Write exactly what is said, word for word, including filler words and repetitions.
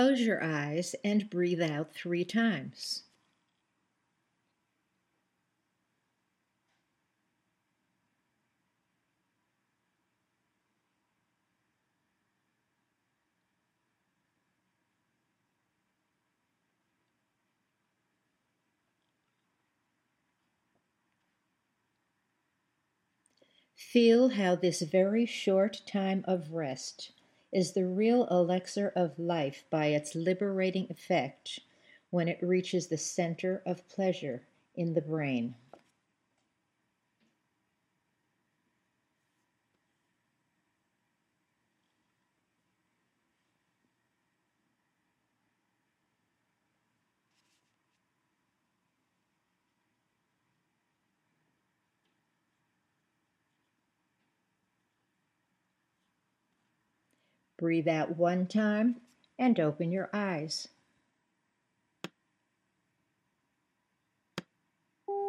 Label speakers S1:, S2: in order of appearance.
S1: Close your eyes and breathe out three times. Feel how this very short time of rest is the real elixir of life by its liberating effect when it reaches the center of pleasure in the brain. Breathe out one time and open your eyes.